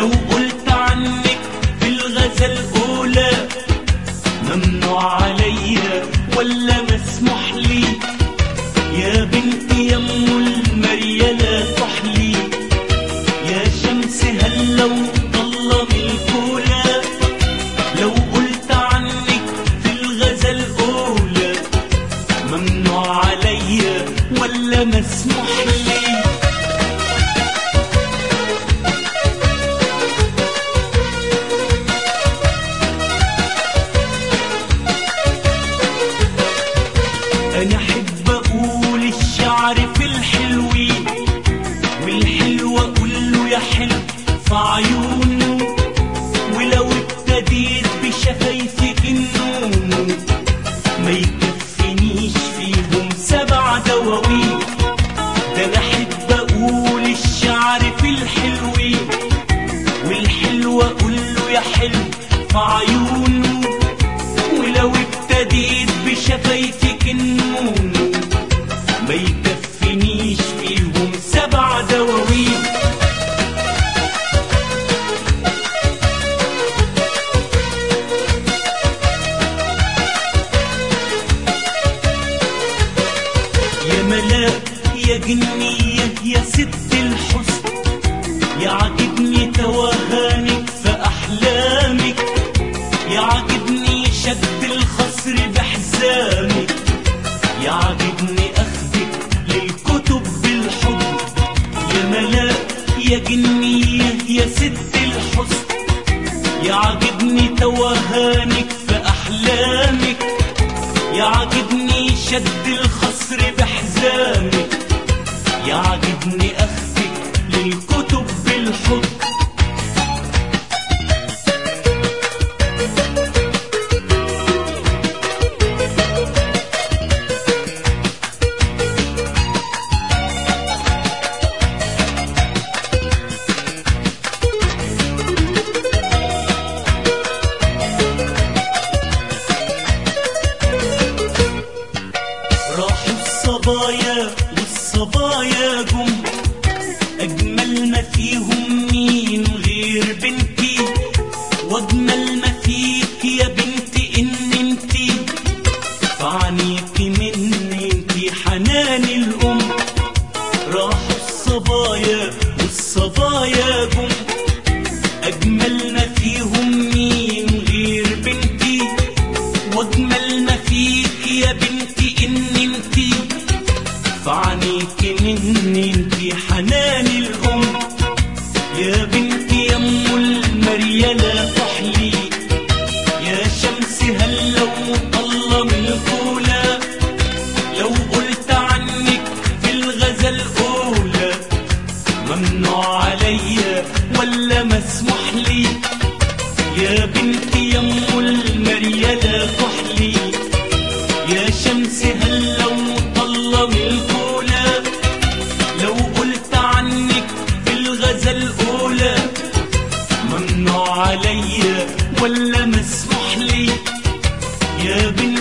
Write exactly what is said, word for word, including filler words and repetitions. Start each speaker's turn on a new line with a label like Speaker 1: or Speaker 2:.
Speaker 1: لو قلت عنك في الغزل أولى ممنوع عليا ولا مسموح لي؟ يا بنتي يا ام المريا لا تحلي، يا شمس هل لو ضل الكولا. لو قلت عنك في الغزل أولى ممنوع عليا ولا مسموح لي؟ أنا أحب أقول الشعر في الحلوين، والحلو أقول له يا حلو في عيونه، ولو ابتديت بشفايفك النون ما يكفنيش فيهم سبع دواوين. ده أنا أحب أقول الشعر في الحلوين، والحلو أقول له يا حلو في عيونه، ولو ابتديت بشفايفك النون ما يكفنيش فيهم سبع دواوين. يا ملاك يا جنية يا ست الحسن، يعجبني توهانك في أحلامك، يعجبني شد الخصر بحزامك، يعجبني أخذك للكتب بالحب. يا ملاك يا جنية يا ست الحسن، يعجبني توهانك في أحلامك، يعجبني شد الخصر بحزامك، يعجبني أخذك للكتب بالحب. راحوا الصبايا والصبايا جم، أجمل ما فيهم مين غير بنتي، وأجمل ما فيك يا بنتي إن انتي فعنيكي مني انتي حنان الأم. راحوا الصبايا والصبايا جم، أجمل ما فيهم مين غير بنتي، وأجمل ما فيك يا بنتي إن انتي فعنيكي مني انتي حنان الأم. يا بنتي يا ام المريا لا تحلي، يا شمس هل لو ضل من الكولا. لو قلت عنك في الغزل أولى ممنوع عليا ولا مسموح لي؟ يا بنتي يا ام المريا لا تحلي، يا شمس هل لو ضل من الكولا. لو قلت عنك في الغزل أولى ممنوع عليا ولا مسموح لي؟ يا بنتي